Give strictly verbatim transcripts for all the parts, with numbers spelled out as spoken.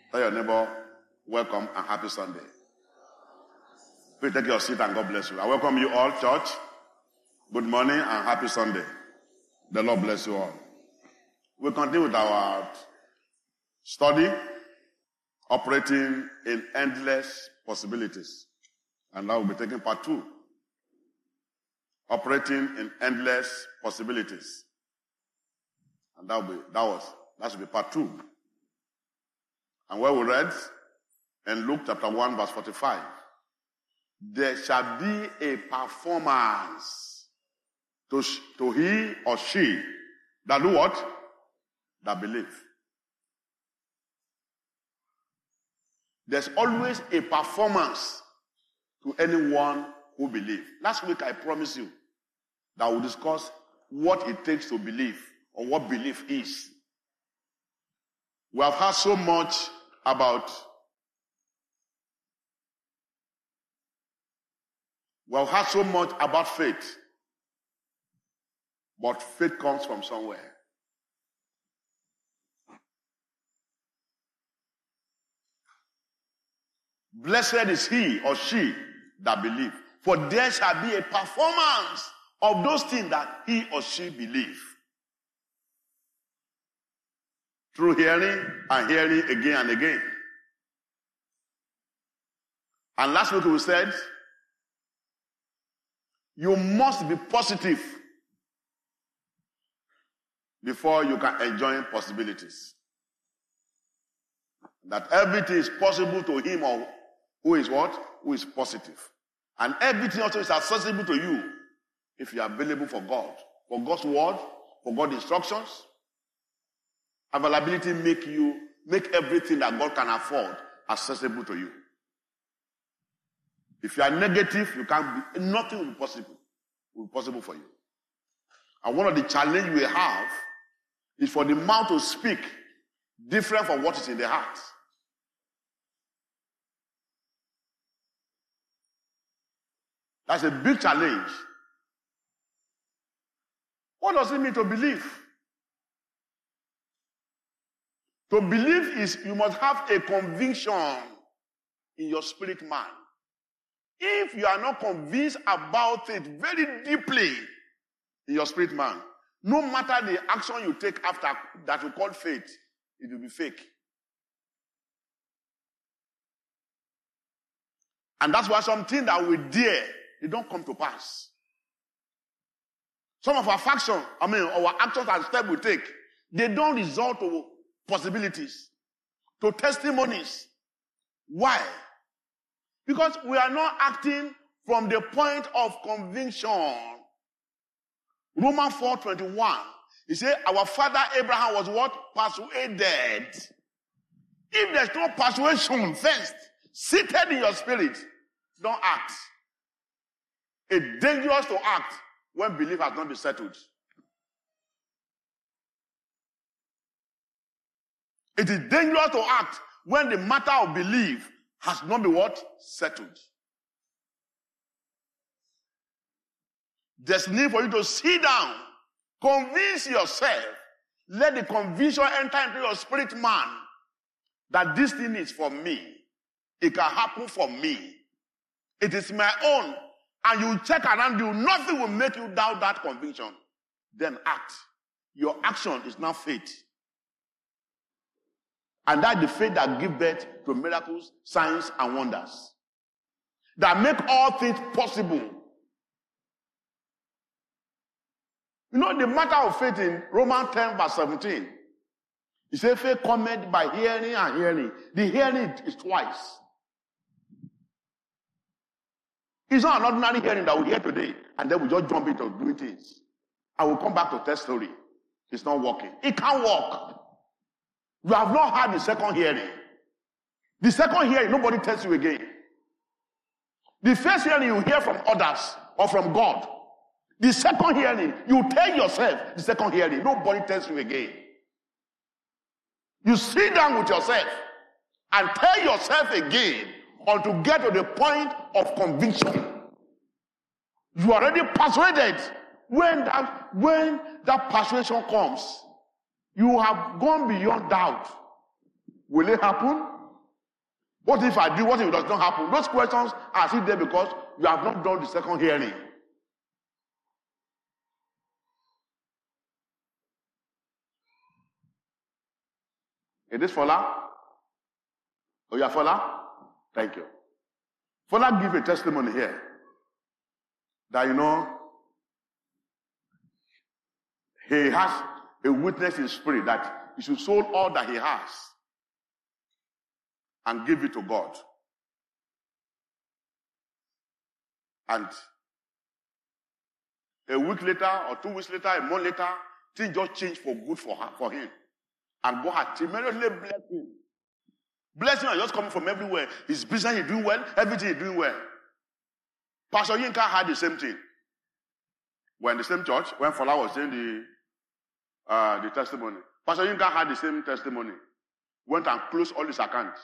Tell your neighbor, welcome and happy Sunday. Please take your seat and God bless you. I welcome you all, church. Good morning and happy Sunday. The Lord bless you all. We continue with our study, operating in endless possibilities. And now we'll be taking part two. Operating in endless possibilities. And that will be, that was, that should be part two. And where we read in Luke chapter one verse forty-five, there shall be a performance to, to he or she that do what? That believe. There's always a performance to anyone who believes. Last week I promised you that we'll discuss what it takes to believe or what belief is. We have heard so much about we have heard so much about faith. But faith comes from somewhere. Blessed is he or she that believe, for there shall be a performance of those things that he or she believe. Through hearing and hearing again and again. And last week we said, you must be positive before you can enjoy possibilities. That everything is possible to him or who is what? Who is positive. And everything also is accessible to you if you are available for God. For God's word, for God's instructions. Availability make you, make everything that God can afford accessible to you. If you are negative, you can't be, nothing will be possible. Will be possible for you. And one of the challenges we have is for the mouth to speak different from what is in the heart. That's a big challenge. What does it mean to believe? To believe is you must have a conviction in your spirit man. If you are not convinced about it very deeply in your spirit man, no matter the action you take after that you call faith, it will be fake. And that's why something that we dare, they don't come to pass. Some of our factions, I mean, our actions and steps we take, they don't result to possibilities, to testimonies. Why? Because we are not acting from the point of conviction. Romans four twenty-one, he said, our father Abraham was what? Persuaded. If there's no persuasion first, seated in your spirit, don't act. It's dangerous to act when belief has not been settled. It is dangerous to act when the matter of belief has not been what? Settled. There's need for you to sit down, convince yourself, let the conviction enter into your spirit man that this thing is for me. It can happen for me. It is my own. And you check around you, nothing will make you doubt that conviction. Then act. Your action is now faith. And that's the faith that gives birth to miracles, signs, and wonders. That make all things possible. You know the matter of faith in Romans ten verse seventeen. He said faith cometh by hearing and hearing. The hearing is twice. It's not an ordinary hearing that we hear today and then we just jump into doing things. I will come back to tell story. It's not working. It can't work. You have not had the second hearing. The second hearing, nobody tells you again. The first hearing you hear from others or from God. The second hearing, you tell yourself the second hearing. Nobody tells you again. You sit down with yourself and tell yourself again until you get to the point of conviction. You are already persuaded. When that, when that persuasion comes, you have gone beyond doubt. Will it happen? What if I do? What if it does not happen? Those questions are still there because you have not done the second hearing. Is this Fola? Oh, yeah, Fola? Thank you. Fola give a testimony here that, you know, he has a witness in spirit that he should sold all that he has and give it to God. And a week later or two weeks later, a month later, things just changed for good for her, for him. And God had tremendously blessed him. Blessing are just coming from everywhere. His business is doing well, everything is doing well. Pastor Yinka had the same thing. We're in the same church, when Fola was saying the uh, the testimony. Pastor Yinka had the same testimony. Went and closed all his accounts.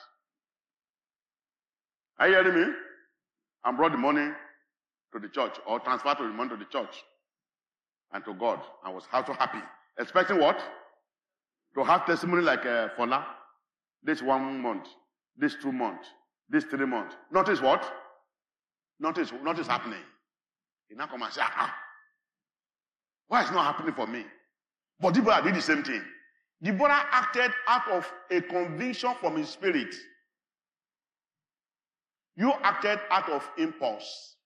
Are you hearing me? And brought the money to the church, or transferred the money to the church and to God, and was so happy. Expecting what? To have testimony like uh, Fola. This one month, this two months, this three months. Notice what? Notice, notice happening. He now come and say, ah, why is it not happening for me? But Deborah did the same thing. Deborah acted out of a conviction from his spirit. You acted out of impulse.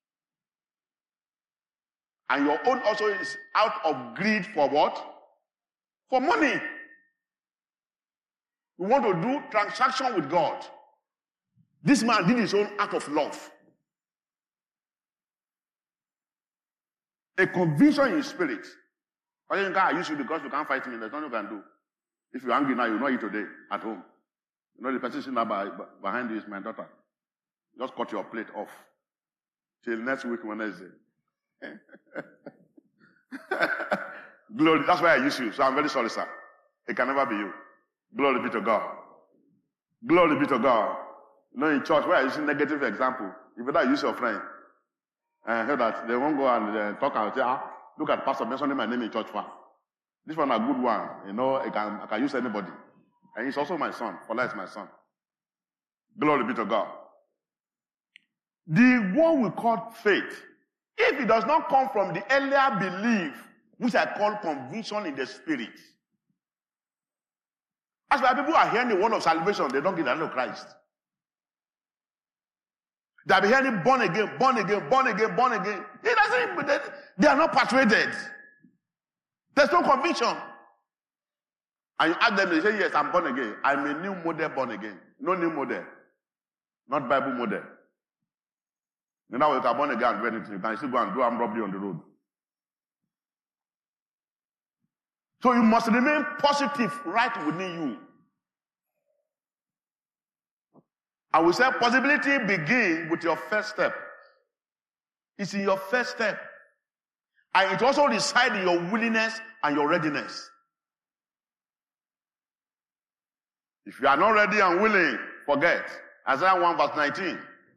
And your own also is out of greed for what? For money. We want to do transaction with God. This man did his own act of love. A conviction in his spirit. I use you because you can't fight me. There's nothing you can do. If you're angry now, you'll not eat today at home. You know the person sitting behind you is my daughter. Just cut your plate off. Till next week Wednesday. Glory. That's why I use you. So I'm very sorry, sir. It can never be you. Glory be to God. Glory be to God. You know, in church, where I use negative example, you better use your friend. And I heard that they won't go and uh, talk and say, ah, look at Pastor mentioning my name in church far. This one a good one. You know, I can, I can use anybody. And he's also my son. Fola is my son. Glory be to God. The one we call faith, if it does not come from the earlier belief, which I call conviction in the spirit. As why people are hearing the word of salvation, they don't get the name of Christ. They are hearing born again, born again, born again, born again. It doesn't, they, they are not persuaded. There's no conviction. And you ask them, they say, yes, I'm born again. I'm a new model born again. No new model. Not Bible model. Now you can born again and do anything. You can still go and do armed robbery on the road. So you must remain positive right within you. I will say possibility begins with your first step. It's in your first step. And it also resides in your willingness and your readiness. If you are not ready and willing, forget. Isaiah one verse nineteen.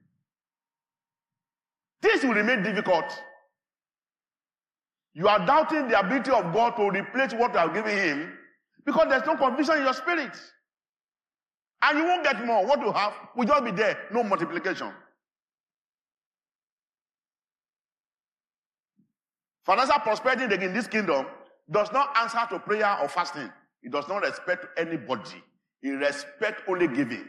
This will remain difficult. You are doubting the ability of God to replace what you have given him because there's no conviction in your spirit. And you won't get more. What you have will just be there. No multiplication. Financial prosperity in this kingdom does not answer to prayer or fasting. It does not respect anybody. It respects only giving.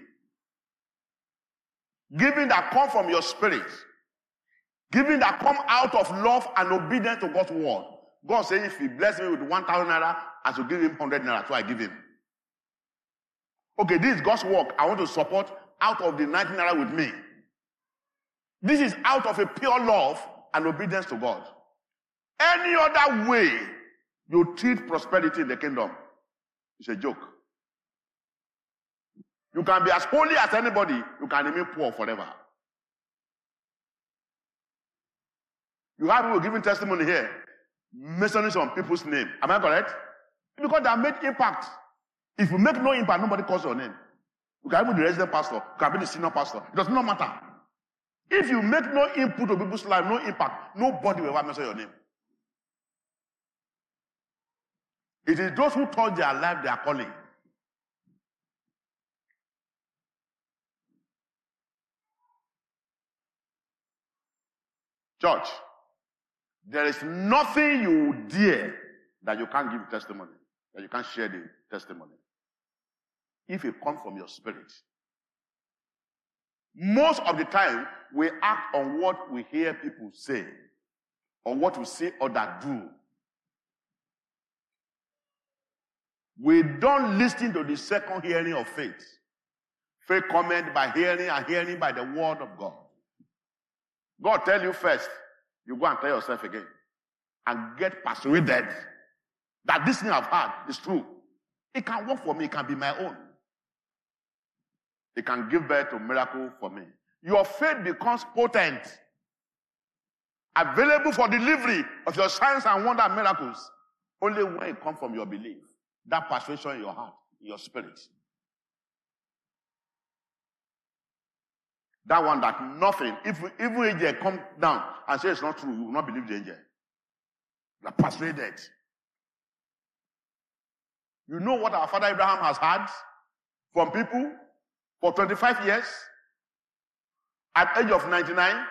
Giving that comes from your spirit. Giving that come out of love and obedience to God's word. God says, if he bless me with one thousand naira, I should give him one hundred naira, so I give him. Okay, this is God's work. I want to support out of the ninety naira with me. This is out of a pure love and obedience to God. Any other way you treat prosperity in the kingdom is a joke. You can be as holy as anybody, you can remain poor forever. You have people giving testimony here, mentioning some people's name. Am I correct? Because they have made impact. If you make no impact, nobody calls your name. You can be the resident pastor, you can be the senior pastor. It does not matter. If you make no input to people's life, no impact, nobody will ever mention your name. It is those who touch their life they are calling. Church, there is nothing you dare that you can't give testimony, that you can't share the testimony. If it comes from your spirit. Most of the time, we act on what we hear people say, or what we see others do. We don't listen to the second hearing of faith. Faith comes by hearing, and hearing by the word of God. God tell you first, you go and tell yourself again, and get persuaded that this thing I've heard is true. It can work for me, it can be my own. It can give birth to a miracle for me. Your faith becomes potent, available for delivery of your signs and wonder and miracles, only when it comes from your belief. That persuasion in your heart, in your spirit. That one that nothing, if even angel come down and say it's not true, you will not believe the angel. You are persuaded. You know what our father Abraham has had from people for twenty-five years at the age of ninety-nine,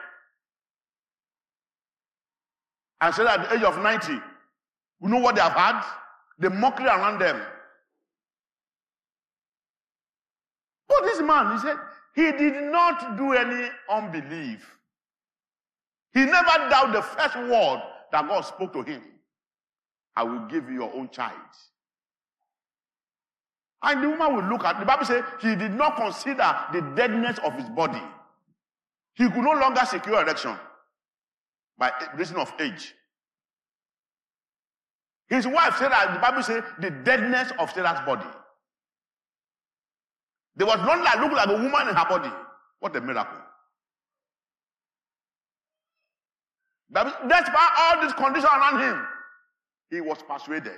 and said at the age of ninety, you know what they have had? The mockery around them. But this man, he said, he did not do any unbelief. He never doubted the first word that God spoke to him. I will give you your own child. And the woman will look at, the Bible says, he did not consider the deadness of his body. He could no longer secure erection by reason of age. His wife said that the Bible says the deadness of Sarah's body. There was none that looked like a woman in her body. What a miracle. Despite all this condition around him, he was persuaded.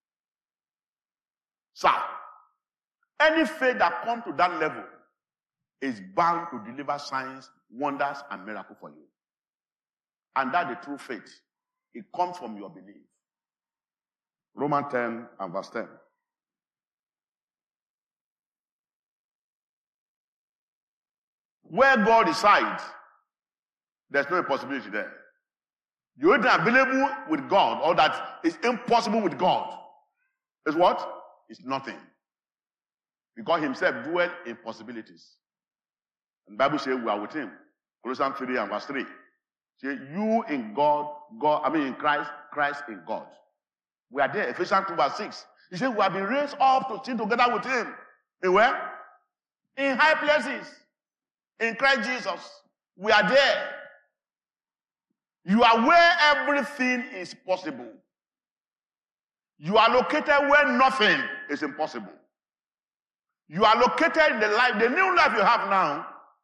Sir, any faith that comes to that level is bound to deliver signs, wonders, and miracles for you. And that's the true faith. It comes from your belief. Romans ten and verse ten. Where God resides, there's no impossibility there. The only thing available with God, or that is impossible with God, is what? It's nothing. Because himself dwells in possibilities. And the Bible says we are with him. Colossians three and verse three. Say, you in God, God, I mean in Christ, Christ in God. We are there. Ephesians two verse six. He said we have been raised up to sit together with him. In where? In high places. In Christ Jesus. We are there. You are where everything is possible. You are located where nothing is impossible. You are located in the life, the new life you have now,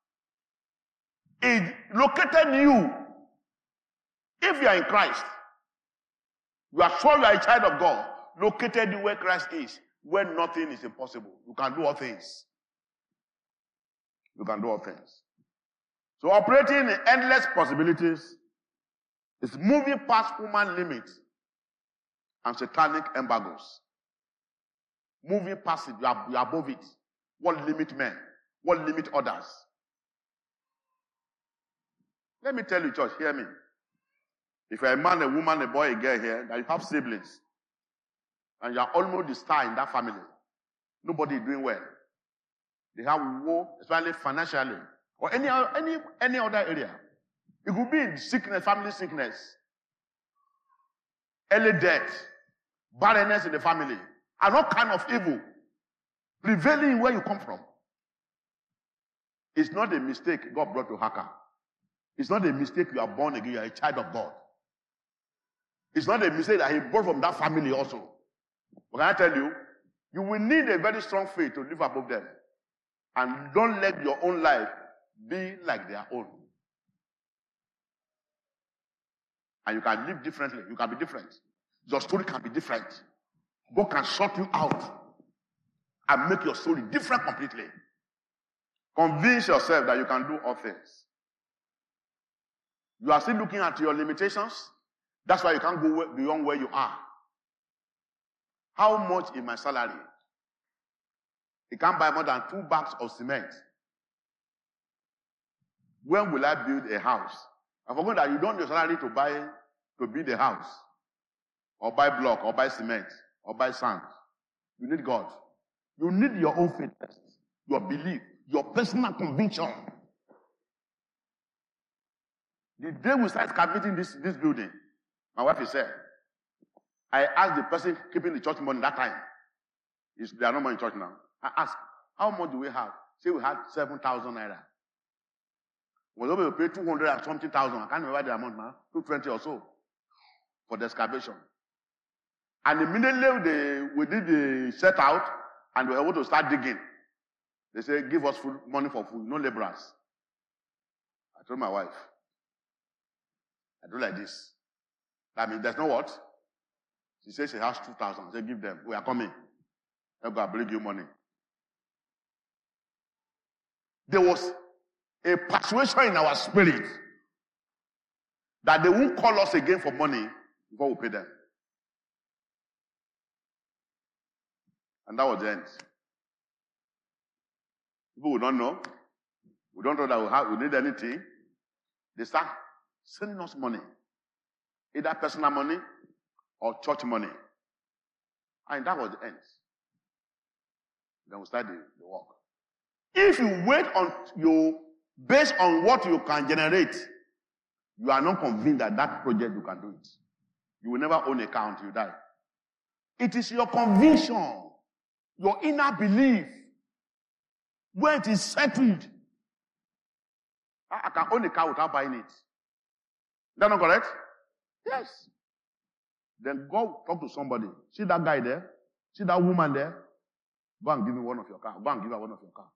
is located you. If you are in Christ, you are sure you are a child of God, located you where Christ is, where nothing is impossible. You can do all things. You can do all things. So operating in endless possibilities is moving past human limits and satanic embargoes. Moving past it, you are, you are above it. What limit men? What limit others? Let me tell you, church, hear me. If you're a man, a woman, a boy, a girl here, that you have siblings, and you are almost the star in that family, nobody is doing well. They have woe, especially financially, or any, any, any other area. It could be in sickness, family sickness, early death, barrenness in the family, and all kind of evil prevailing where you come from. It's not a mistake God brought to Haka. It's not a mistake you are born again, you are a child of God. It's not a mistake that he brought from that family also. But can I tell you, you will need a very strong faith to live above them. And don't let your own life be like their own. And you can live differently. You can be different. Your story can be different. God can sort you out and make your story different completely. Convince yourself that you can do all things. You are still looking at your limitations. That's why you can't go beyond where you are. How much is my salary? You can't buy more than two bags of cement. When will I build a house? I forgot that you don't need salary to buy, to build a house, or buy block, or buy cement, or buy sand. You need God. You need your own faith, your belief, your personal conviction. The day we start excavating this, this building, my wife is said, I asked the person keeping the church money that time. It's, they are no more in church now. I asked, how much do we have? Say we had seven thousand naira. Was able to pay two hundred and something thousand. I can't remember the amount now. two twenty or so for the excavation. And immediately they, we did the set out and we were able to start digging. They said, give us food, money for food, no laborers. I told my wife, I do like this. I mean, there's no what? She says she has two thousand. I said, give them. We are coming. They'll go and bring you money. There was a persuasion in our spirit that they won't call us again for money before we pay them. And that was the end. People will not know. We don't know that we, have, we need anything. They start sending us money. Either personal money or church money. And that was the end. Then we start the, the work. If you wait on you, based on what you can generate, you are not convinced that that project you can do it. You will never own a car until you die. It is your conviction, your inner belief, when it is settled. I can own a car without buying it. Is that not correct? Yes. Then go talk to somebody. See that guy there? See that woman there? Go and give me one of your car. Go and give her one of your car.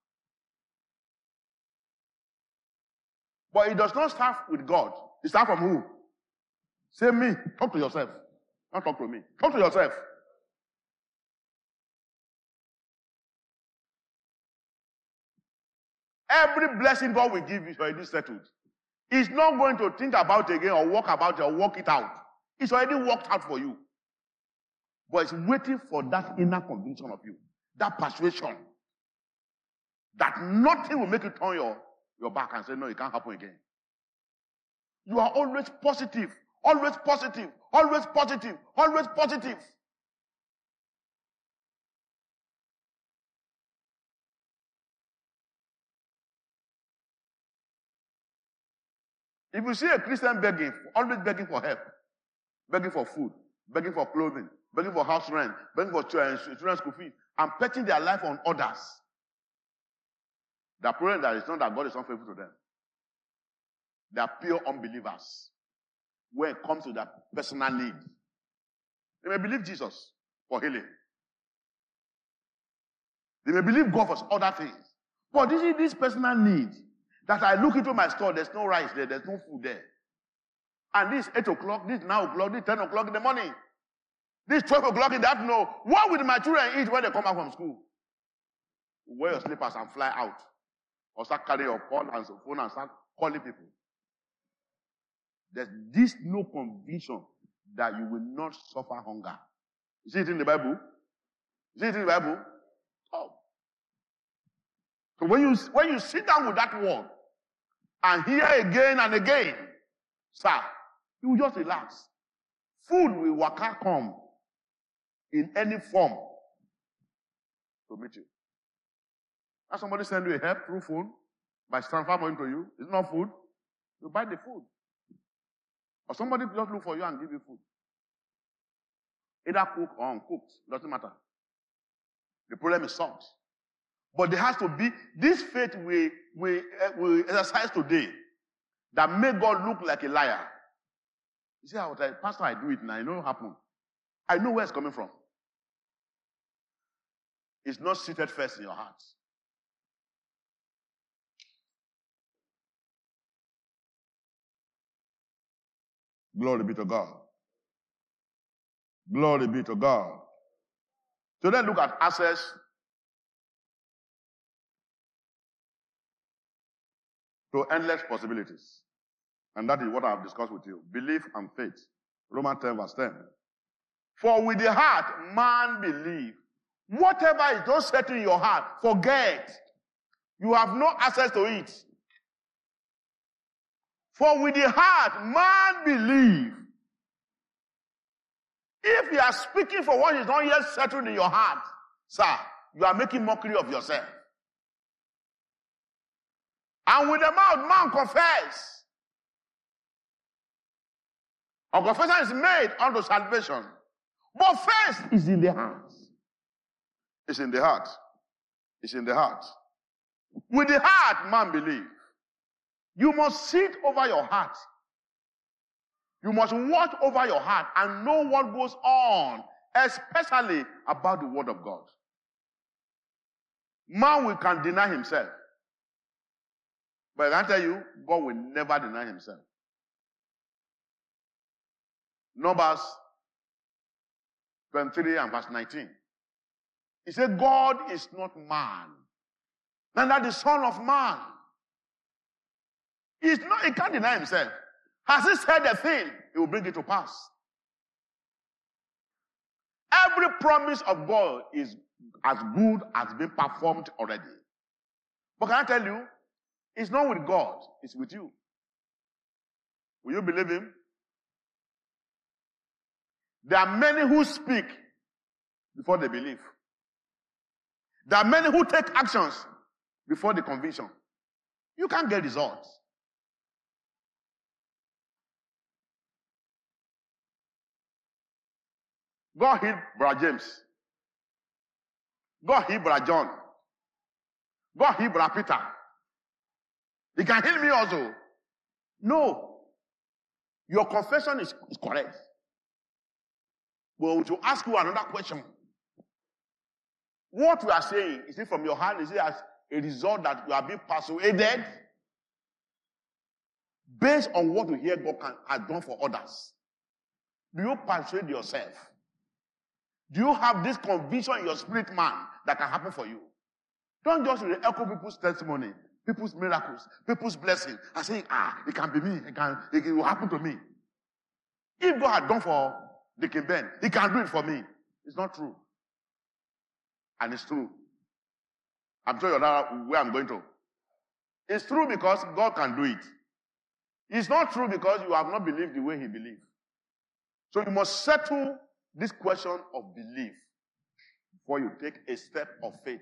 But it does not start with God. It starts from who? Say me. Talk to yourself. Don't talk to me. Talk to yourself. Every blessing God will give is already settled. He's not going to think about it again or walk about it or work it out. It's already worked out for you. But it's waiting for that inner conviction of you. That persuasion. That nothing will make you turn your, your back and say, no, it can't happen again. You are always positive. Always positive. Always positive. Always positive. If you see a Christian begging, always begging for help, begging for food, begging for clothing, begging for house rent, begging for children's school fees, and betting their life on others, the problem that is not that God is unfaithful to them. They are pure unbelievers when it comes to their personal need. They may believe Jesus for healing. They may believe God for other things. But this is this personal need. That I look into my store, there's no rice there, there's no food there. And this eight o'clock, this nine o'clock, this ten o'clock in the morning. This twelve o'clock in the afternoon. What will my children eat when they come back from school? Wear your slippers and fly out. Or start carrying your phone and phone and start calling people. There's this no conviction that you will not suffer hunger. You see it in the Bible? You see it in the Bible? Oh. So when you, when you sit down with that word, and hear again and again, sir, you will just relax. Food will waka come in any form to meet you. As somebody send you a help through phone, by transfer money to you, it's not food, you buy the food. Or somebody just look for you and give you food. Either cook or uncooked, doesn't matter. The problem is solved. But there has to be this faith we, we, uh, we exercise today that make God look like a liar. You see how I, Pastor, I do it now. I know what happened. I know where it's coming from. It's not seated first in your heart. Glory be to God. Glory be to God. So then look at access to endless possibilities. And that is what I have discussed with you. Belief and faith. Romans ten verse ten. For with the heart, man believes. Whatever is not set in your heart, forget. You have no access to it. For with the heart man believe. If you are speaking for what is not yet settled in your heart, sir, you are making mockery of yourself. And with the mouth, man confess. Our confession is made unto salvation. But first is in the heart. It's in the heart. It's in the heart. With the heart, man believe. You must sit over your heart. You must watch over your heart and know what goes on, especially about the word of God. Man will can deny himself. But I can tell you, God will never deny himself. Numbers twenty-three and verse nineteen. He said, God is not man, neither the son of man. He's not, he can't deny himself. Has he said a thing, he will bring it to pass. Every promise of God is as good as been performed already. But can I tell you, it's not with God, it's with you. Will you believe him? There are many who speak before they believe. There are many who take actions before the conviction. You can't get results. God healed Brother James. God healed Brother John. God healed Brother Peter. He can heal me also. No. Your confession is, is correct. But to ask you another question. What you are saying, is it from your heart? Is it as a result that you are being persuaded based on what you hear God can, has done for others? Do you persuade yourself? Do you have this conviction in your spirit man that can happen for you? Don't just echo people's testimony, people's miracles, people's blessings, and saying, ah, it can be me, it can, it will happen to me. If God had done for Deacon Ben, he can do it for me. It's not true. And it's true. I'm sure you're not where I'm going to. It's true because God can do it. It's not true because you have not believed the way he believed. So you must settle this question of belief before you take a step of faith.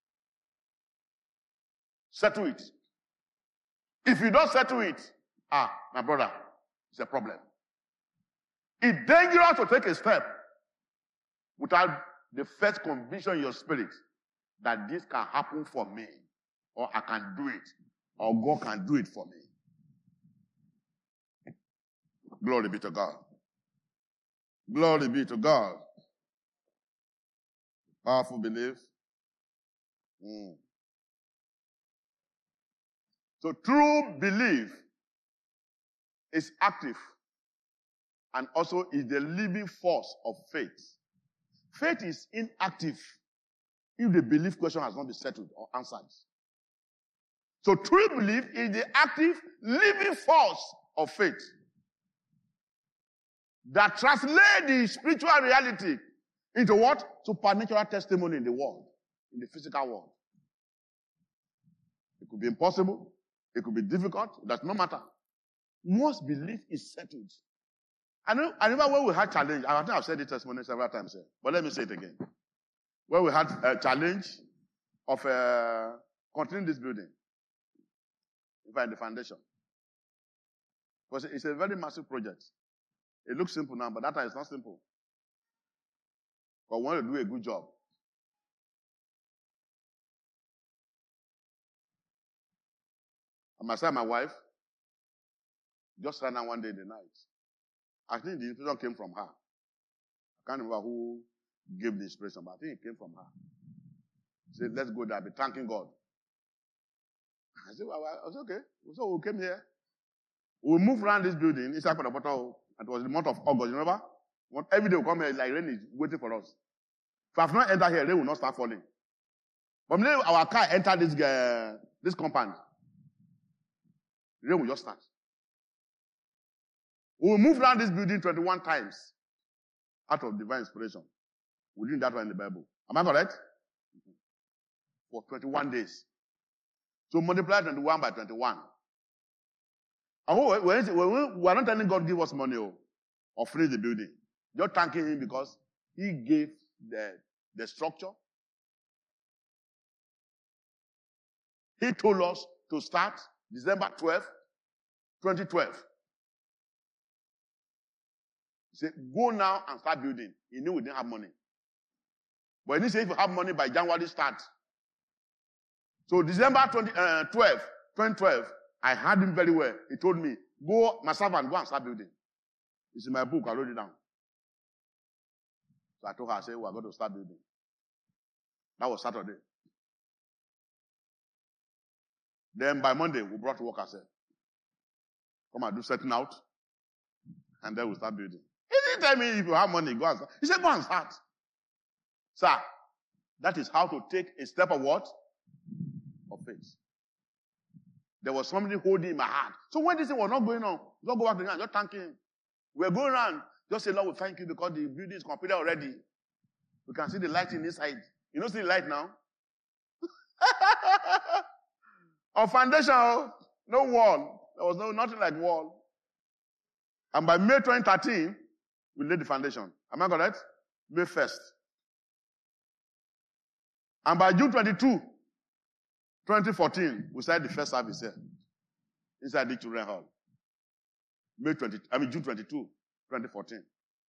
Settle it. If you don't settle it, ah, my brother, it's a problem. It's dangerous to take a step without the first conviction in your spirit that this can happen for me, or I can do it, or God can do it for me. Glory be to God. Glory be to God. Powerful belief. Mm. So true belief is active and also is the living force of faith. Faith is inactive if the belief question has not been settled or answered. So true belief is the active, living force of faith that translates the spiritual reality into what? Supernatural testimony in the world, in the physical world. It could be impossible. It could be difficult. It does not matter. Once belief is settled. I know, I remember when we had challenge, I think I've said this testimony several times here, but let me say it again. When we had a challenge of uh, continuing this building, in the foundation. Because it's a very massive project. It looks simple now, but that time it's not simple. But we want to do a good job. And myself and my wife just ran out one day in the night. I think the inspiration came from her. I can't remember who gave the inspiration, but I think it came from her. She said, let's go there, be thanking God. I said, well, I said, okay. So we came here. We moved around this building inside the bottle. It was the month of August, you remember? Every day we come here, like rain is waiting for us. If I have not entered here, rain will not start falling. But when our car entered this, uh, this compound, rain will just start. We will move around this building twenty-one times out of divine inspiration. We did that one in the Bible. Am I correct? For twenty-one days. So multiply twenty-one by twenty-one. And when, when, when we are not telling God give us money or, or finish the building. You're thanking him because he gave the, the structure. He told us to start December twelfth, twenty twelve. He said, go now and start building. He knew we didn't have money. But he didn't say if you have money by January, start. So December twelfth, twenty twelve, I heard him very well. He told me, go, my servant, go and start building. It's in my book, I wrote it down. So I told her, I said, we're going to start building. That was Saturday. Then by Monday, we brought work ourselves. Come and do setting out. And then we start building. He didn't tell me if you have money, go and start. He said, go and start. Sir, that is how to take a step of what? Of faith. There was somebody holding in my hand. So when this thing was not going on, don't go back to the hand, just thank him. We're going around. Just say, Lord, we thank you because the building is completed already. We can see the light in this side. You don't see the light now? Our foundation, no wall. There was no nothing like wall. And by May twenty thirteen, we laid the foundation. Am I correct? May first. And by June twenty-second, twenty fourteen, we started the first service here. Inside the children hall. May twentieth, I mean June twenty-second, twenty fourteen.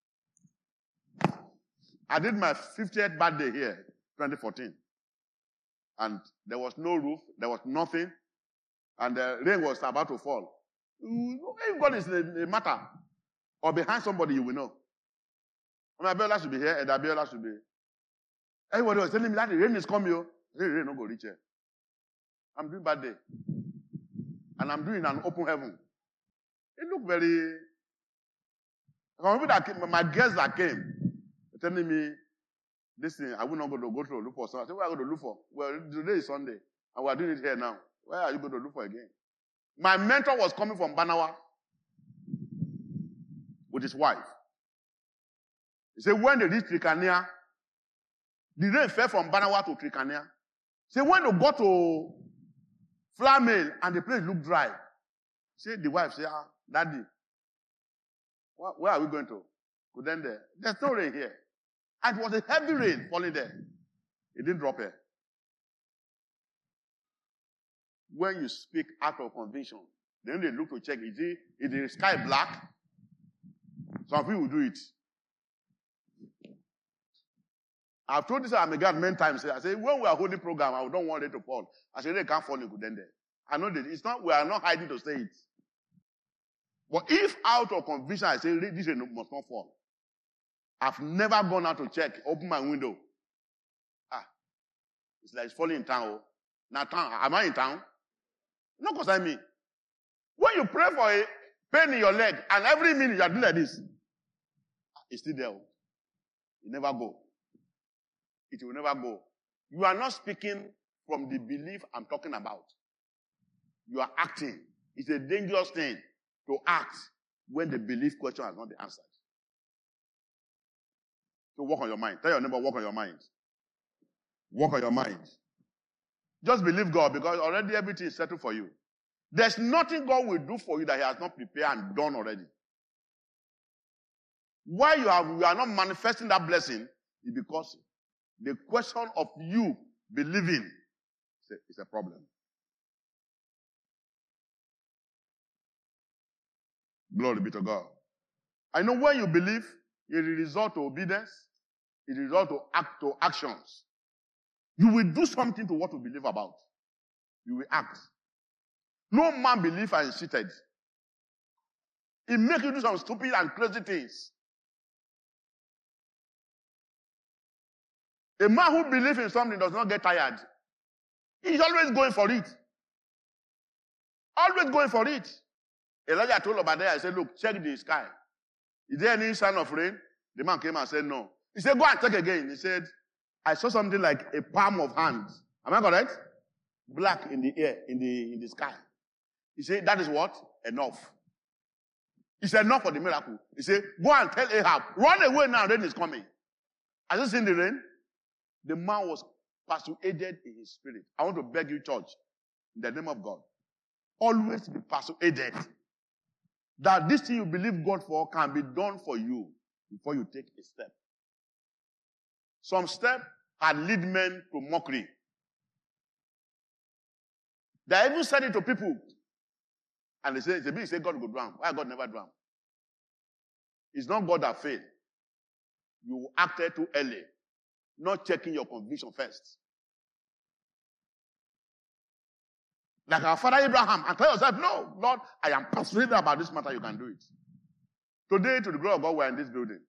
I did my fiftieth birthday here, twenty fourteen. And there was no roof, there was nothing, and the rain was about to fall. If God is a, a matter, or behind somebody, you will know. I mean, Abiola should be here, and Abiola should be. Everybody was telling me that the rain is coming. I said, the rain not go reach here. I'm doing birthday. And I'm doing an open heaven. It looked very. I remember that came, my guests that came, telling me, this thing, I will not go to go to look for something. I said, where are you going to look for? Well, today is Sunday, and we are doing it here now. Where are you going to look for again? My mentor was coming from Banawa with his wife. He said, when they reached Trikania, the rain fell from Banawa to Trikania. He said, when they got to Flamel and the place looked dry, he said, the wife said, ah, Daddy, where are we going to? Go down there. There's no rain here. And it was a heavy rain falling there. It didn't drop here. When you speak out of conviction, then they look to check, is, it, is the sky black? Some people will do it. I've told this I'm a God many times. I say, when we are holding program, I don't want it to fall. I say, they can't fall in then there. I know that it's not, we are not hiding to say it. But if out of conviction, I say, this must not fall. I've never gone out to check, open my window. Ah, it's like it's falling in town. Oh. Now town, am I in town? No concern me. When you pray for a pain in your leg, and every minute you are doing like this, it's still there. It never go. It will never go. You are not speaking from the belief I'm talking about. You are acting. It's a dangerous thing to act when the belief question has not been answered. So work on your mind. Tell your neighbor, work on your mind. Work on your mind. Just believe God because already everything is settled for you. There's nothing God will do for you that he has not prepared and done already. Why you, have, you are not manifesting that blessing is because the question of you believing is a, is a problem. Glory be to God. I know when you believe, it will result to obedience. It will result to act to actions. You will do something to what you believe about. You will act. No man believes and is cheated. It makes you do some stupid and crazy things. A man who believes in something does not get tired. He's always going for it. Always going for it. Elijah told Obadiah, I said, look, check the sky. Is there any sign of rain? The man came and said, no. He said, go and check again. He said, I saw something like a palm of hands. Am I correct? Black in the air, in the, in the sky. He said, that is what? Enough. He said, enough for the miracle. He said, go and tell Ahab, run away now, rain is coming. Has you seen the rain? The man was persuaded in his spirit. I want to beg you, church, in the name of God, always be persuaded that this thing you believe God for can be done for you before you take a step. Some steps had lead men to mockery. They even said it to people. And they say, they say God will do it. Why God never do it? It's not God that failed. You acted too early, not checking your conviction first. Like our father Abraham, and tell yourself, no, Lord, I am persuaded about this matter, you can do it. Today, to the glory of God, we're in this building.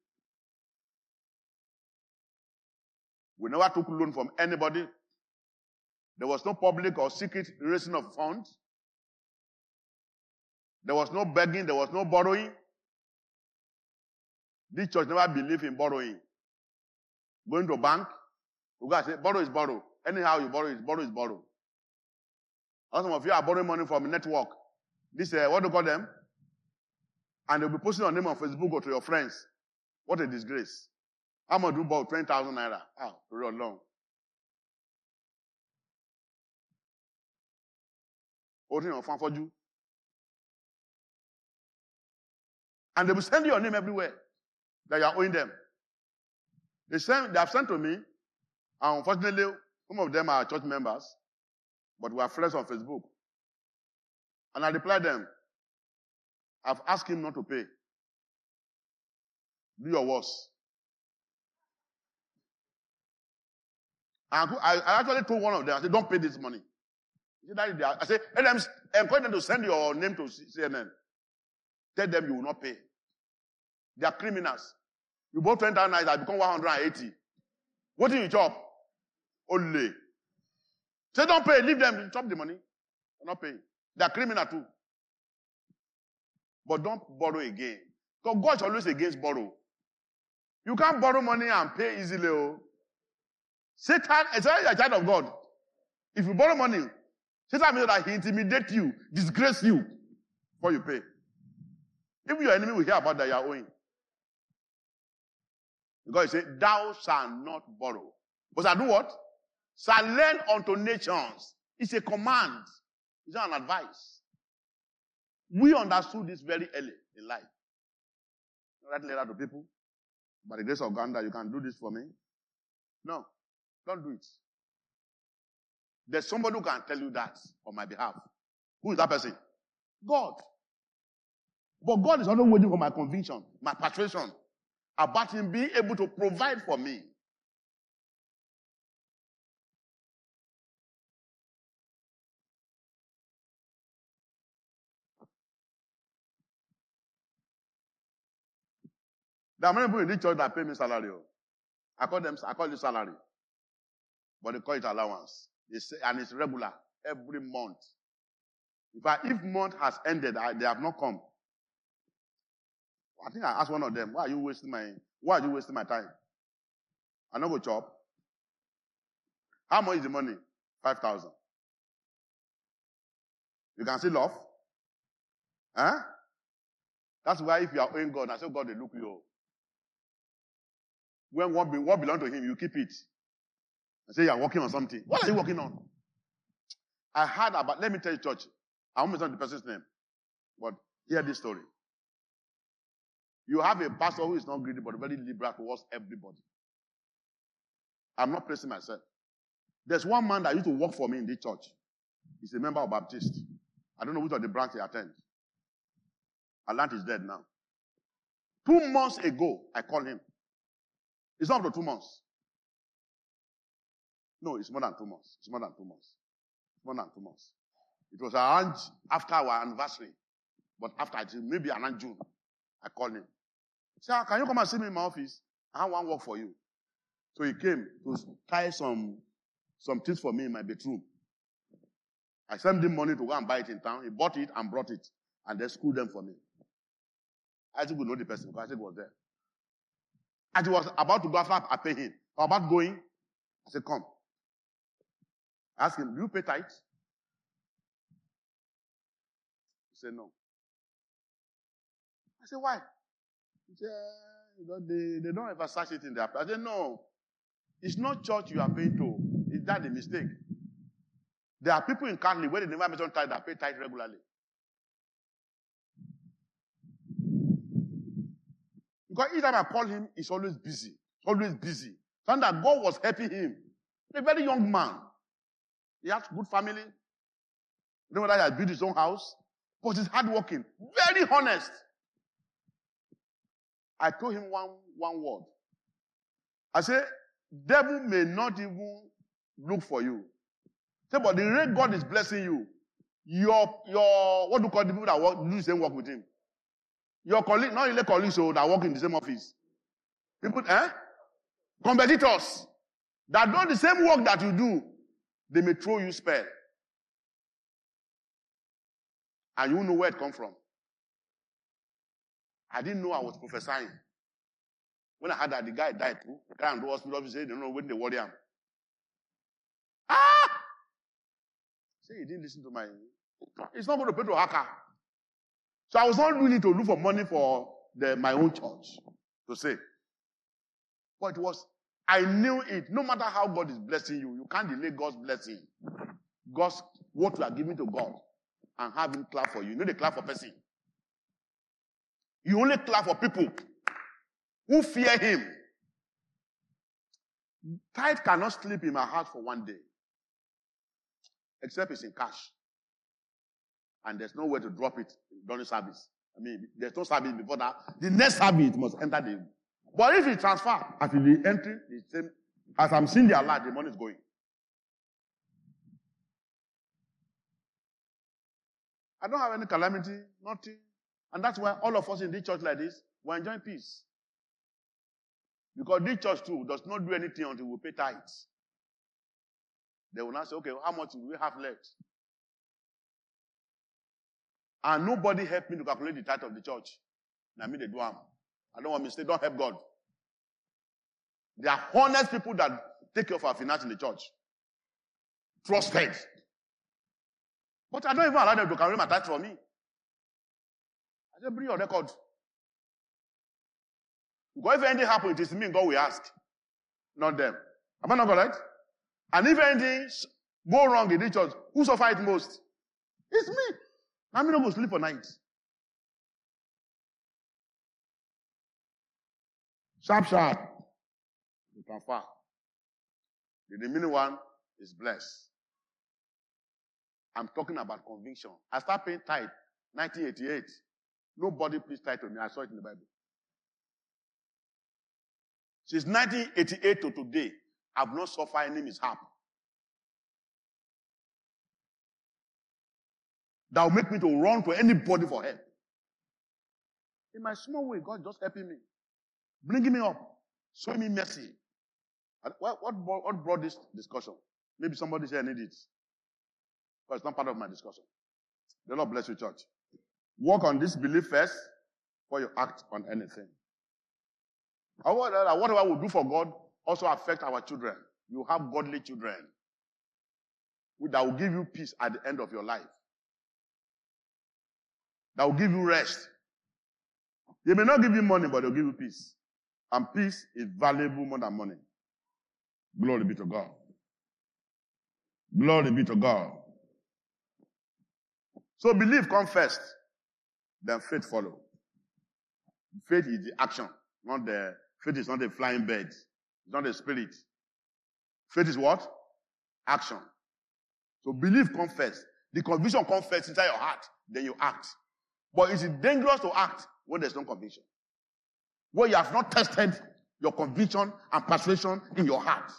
We never took loan from anybody. There was no public or secret raising of funds. There was no begging, there was no borrowing. This church never believed in borrowing. Going to a bank, you guys say, borrow is borrow. Anyhow you borrow is borrow is borrow. Some of you are borrowing money from a network. This, uh, what do you call them? And they'll be posting your name on Facebook or to your friends. What a disgrace. How much do you borrow? twenty thousand naira. Ah, real long. Holding your phone for you. And they will send your name everywhere that you are owing them. They send, they have sent to me, and unfortunately, some of them are church members, but we are friends on Facebook. And I replied them, I've asked him not to pay. Do your worst. And I, I actually told one of them, I said, don't pay this money. He said, I said, encourage them to send your name to C N N. Tell them you will not pay. They are criminals. You bought twenty thousand naira, I become one hundred eighty. What do you chop? Only. Say don't pay, leave them, you chop the money. They're not paying. They are criminal too. But don't borrow again. Because God is always against borrow. You can't borrow money and pay easily. Oh. Satan is a child of God. If you borrow money, Satan means that he intimidates you, disgrace you before you pay. If your enemy will hear about that, you are owing. Because he said, thou shalt not borrow. But shall do what? Shall lend unto nations. It's a command. It's not an advice. We understood this very early in life. Write letter to people. By the grace of God, you can do this for me. No, don't do it. There's somebody who can tell you that on my behalf. Who is that person? God. But God is only waiting for my conviction, my persuasion about him being able to provide for me. There are many people in this church that pay me salary. I call them, I call it salary. But they call it allowance. They say, and it's regular, every month. In fact, if month has ended, I, they have not come. I think I asked one of them, why are you wasting my, why are you wasting my time? I not go chop. How much is the money? Five thousand. You can see love. Huh? That's why if you are owing God, I say God they look you. When what, be, what belongs to him, you keep it. I say you are working on something. What are you working on? I heard about, let me tell you, church. I won't mention the person's name. But hear this story. You have a pastor who is not greedy, but very liberal towards everybody. I'm not praising myself. There's one man that used to work for me in this church. He's a member of Baptist. I don't know which of the branch he attends. Alant is dead now. Two months ago, I called him. It's not up to two months. No, it's more than two months. It's more than two months. It's more than two months. It was around after our anniversary. But after, maybe around June, I called him. He said, can you come and see me in my office? I have one work for you. So he came to tie some, some things for me in my bedroom. I sent him money to go and buy it in town. He bought it and brought it. And they screwed them for me. I just would know the person because I was there. As he was about to go after I pay him. Or about going, I said, come. I asked him, do you pay tithe? He said, no. I said, why? He said, they, they don't ever search it in their place. I said, no. It's not church you are paying to. Is that the mistake? There are people in Catholic where they never mention tithe that pay tithe regularly. Because each time I call him, he's always busy. Always busy. Found that God was helping him. A very young man. He has good family. You know whether he has built his own house. But he's hardworking. Very honest. I told him one, one word. I said, devil may not even look for you. Say, but the rate God is blessing you, your, your, what do you call the people that work, do the same work with him? Your colleague, not really colleagues so that work in the same office. People, eh? Competitors that do the same work that you do, they may throw you spell. And you won't know where it comes from. I didn't know I was prophesying. When I heard that the guy died too, the guy in the hospital office said, they don't know when they worry him. Ah! Say he didn't listen to my. It's not going to pay to hacker. So I was not doing it to look for money for the, my own church to say. But it was, I knew it. No matter how God is blessing you, you can't delay God's blessing. God's, what you are giving to God and have him clap for you. You know they clap for person. You only clap for people who fear him. Tithe cannot sleep in my heart for one day. Except it's in cash. And there's no way to drop it during service. I mean, there's no service before that. The next service must enter the... But if it transfer, as the entry, the same, as I'm seeing the alert, the money is going. I don't have any calamity, nothing. And that's why all of us in this church like this, we're enjoying peace. Because this church too does not do anything until we pay tithes. They will now say, okay, how much do we have left? And nobody helped me to calculate the tithe of the church. Now me they do am. I don't want mistake. Don't help God. There are honest people that take care of our finance in the church. Trusted. But I don't even allow them to calculate my tithe for me. I said, bring your record. Because if anything happens, it is me God will ask. Not them. Am I not correct? And if anything go wrong in the church, who suffer it most? It's me. I'm not going to sleep for night. Sharp, sharp. You transfer. The remaining one is blessed. I'm talking about conviction. I started paying tithe nineteen eighty-eight. Nobody please tithe to me. I saw it in the Bible. Since nineteen eighty-eight to today, I've not suffered any mishap that will make me to run to anybody for help. In my small way, God just helping me. Bringing me up. Showing me mercy. What, what, what brought this discussion? Maybe somebody said I need it. But it's not part of my discussion. The Lord bless you, church. Work on this belief first before you act on anything. Whatever we do for God also affect our children. You have godly children that will give you peace at the end of your life. That will give you rest. They may not give you money, but they'll give you peace. And peace is valuable more than money. Glory be to God. Glory be to God. So belief comes first, then faith follow. Faith is the action, not the, faith is not a flying bird. It's not a spirit. Faith is what? Action. So belief comes first. The conviction comes first inside your heart, then you act. But it's dangerous to act when there's no conviction. When you have not tested your conviction and persuasion in your heart.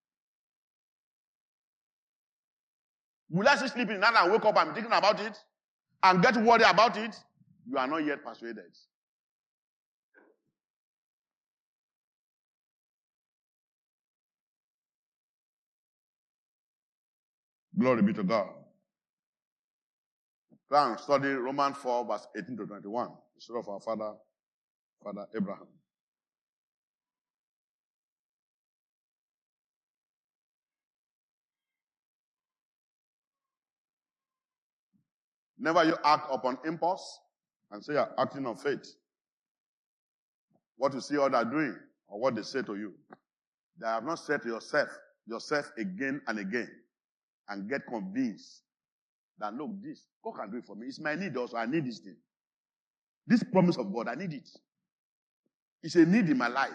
Will I still sleep in the night and wake up and thinking about it and get worried about it? You are not yet persuaded. Glory be to God. Try and study Romans four, verse eighteen to twenty-one. The story of our father, Father Abraham. Never you act upon impulse and say you're acting on faith. What you see others doing or what they say to you. They have not said to yourself, yourself again and again and get convinced that look, this, God can do it for me. It's my need also. I need this thing. This promise of God, I need it. It's a need in my life.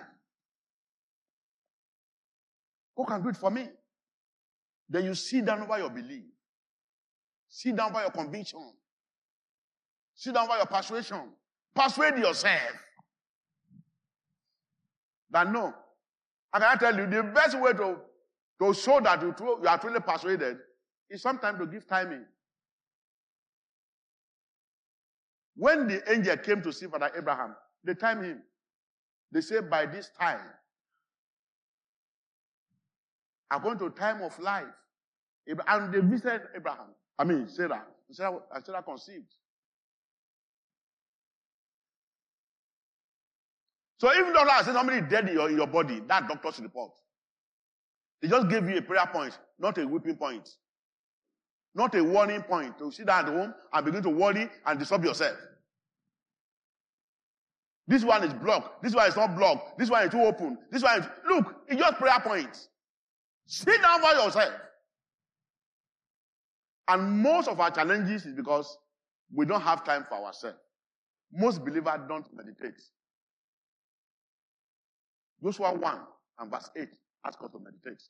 God can do it for me. Then you sit down over your belief. Sit down over your conviction. Sit down over your persuasion. Persuade yourself. That no. I can tell you, the best way to, to show that you, you are truly persuaded is sometimes to give timing. When the angel came to see Father Abraham, they timed him. They said, by this time, according to time of life, and they visited Abraham. I mean, Sarah. Sarah, Sarah conceived. So if doctor has said somebody dead in your, in your body, that doctor's report. They just gave you a prayer point, not a whipping point. Not a warning point to sit down at home and begin to worry and disturb yourself. This one is blocked. This one is not blocked. This one is too open. This one is... Look, it's just prayer points. Sit down by yourself. And most of our challenges is because we don't have time for ourselves. Most believers don't meditate. Joshua one and verse eight ask us to meditate.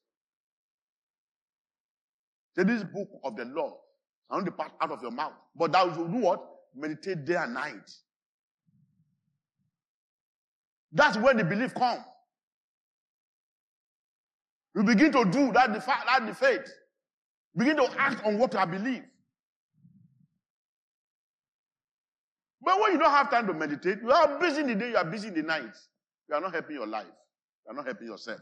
Say, this book of the law shall not depart out of your mouth, but thou shalt do what? Meditate day and night. That's where the belief comes. You begin to do that, the, that the faith. Begin to act on what I believe. But when you don't have time to meditate, you are busy in the day, you are busy in the night. You are not helping your life. You are not helping yourself.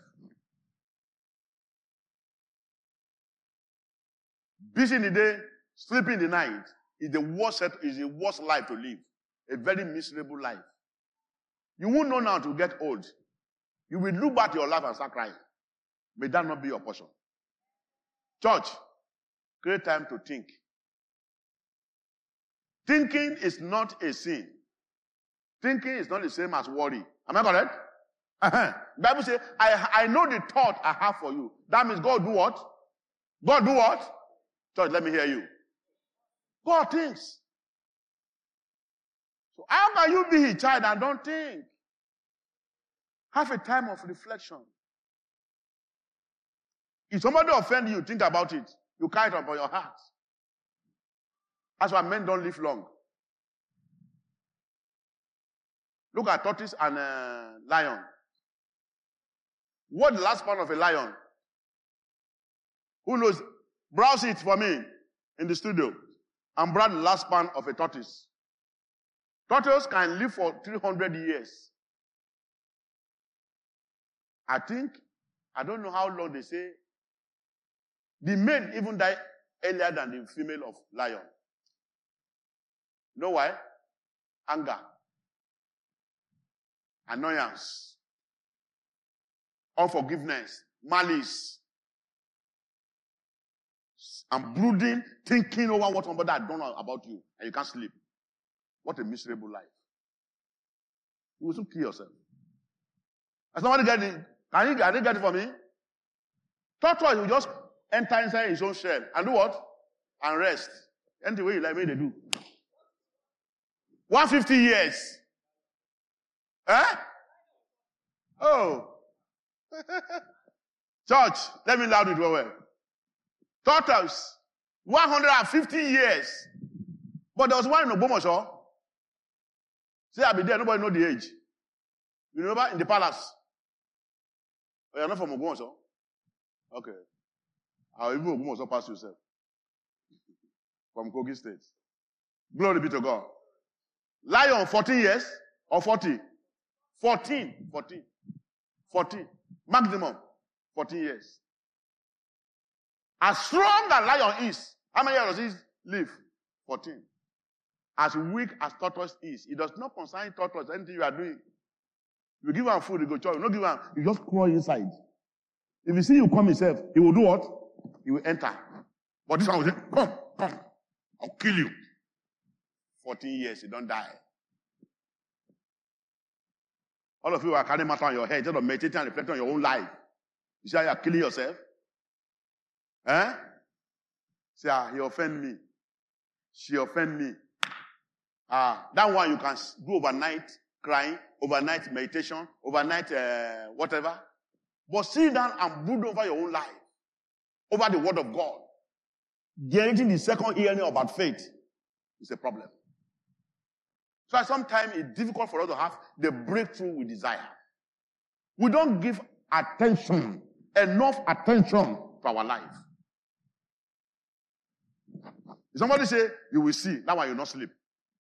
Busy in the day, sleeping in the night is the worst, is the worst life to live. A very miserable life. You won't know now to get old. You will look back at your life and start crying. May that not be your portion. Church, create time to think. Thinking is not a sin. Thinking is not the same as worry. Am I correct? Uh-huh. Bible says, I, I know the thought I have for you. That means God do what? God do what? Church, let me hear you. God thinks. So how can you be a child and don't think? Have a time of reflection. If somebody offends you, think about it. You carry it upon your heart. That's why men don't live long. Look at tortoise and uh, lion. What the last part of a lion? Who knows? Browse it for me in the studio. And browse the last span of a tortoise. Tortoise can live for three hundred years. I think, I don't know how long they say. The male even die earlier than the female of lion. You know why? Anger. Annoyance. Unforgiveness. Malice. And brooding, thinking over what somebody had done about you, and you can't sleep. What a miserable life. You will soon kill yourself. Has somebody get it? Can you, can you get it for me? Tortoise will just enter inside his own shell and do what? And rest. Any way you like me, they do. one hundred fifty years. Eh? Oh. Church, let me loud it well, well. Tortoise, one hundred fifty years. But there was one in Ogbomoso. Say, I'll be there, nobody know the age. You remember in the palace? Oh, you're not from Ogbomoso? Okay. I'll even Ogbomoso pass yourself. From Kogi State. Glory be to God. Lion, fourteen years or forty? fourteen. fourteen. fourteen. Maximum. fourteen years. As strong as lion is, how many years does he live? fourteen. As weak as tortoise is, it does not concern tortoise anything you are doing. You give him food, he go chop. You don't give him, you just crawl inside. If you see you come himself, he will do what? He will enter. But this one will say, come, come, I'll kill you. fourteen years, you don't die. All of you are carrying matter on your head instead of meditating and reflecting on your own life. You see how you are killing yourself? Eh? Say, ah, he offend me. She offend me. Ah, that one you can do overnight crying, overnight meditation, overnight uh, whatever. But sit down and brood over your own life, over the word of God. Getting the second hearing about faith is a problem. So sometimes it's difficult for us to have the breakthrough we desire. We don't give attention, enough attention to our life. If somebody say, you will see, that one you will not sleep.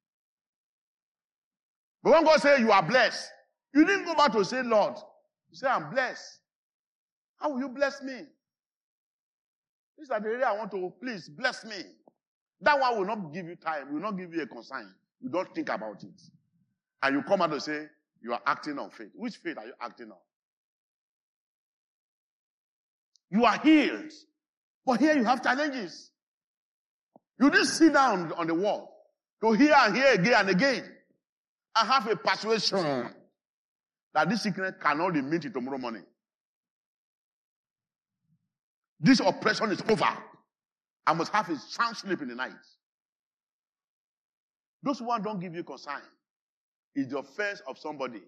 But when God say you are blessed, you didn't go back to say, Lord, you say, I'm blessed. How will you bless me? This is the area I want to, please bless me. That one will not give you time, will not give you a concern. You don't think about it. And you come out to say, you are acting on faith. Which faith are you acting on? You are healed. But here you have challenges. You didn't sit down on the wall to hear and hear again and again. I have a persuasion that this sickness cannot remain till tomorrow morning. This oppression is over. I must have a sound sleep in the night. Those who don't give you concern is the offense of somebody.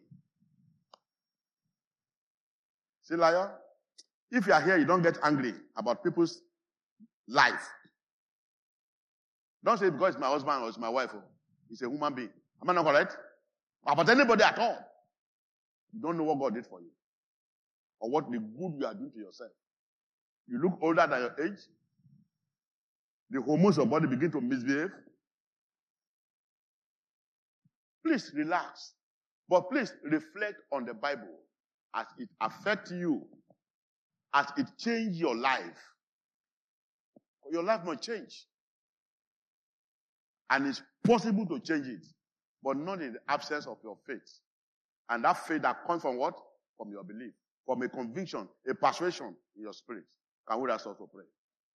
See, liar, if you are here, you don't get angry about people's life. Don't say because it's my husband or it's my wife. It's a human being. Am I not correct? About anybody at all. You don't know what God did for you. Or what the good you are doing to yourself. You look older than your age. The hormones of your body begin to misbehave. Please relax. But please reflect on the Bible as it affects you. As it changes your life. Your life must change. And it's possible to change it. But not in the absence of your faith. And that faith that comes from what? From your belief. From a conviction, a persuasion in your spirit. Can we ask us to pray?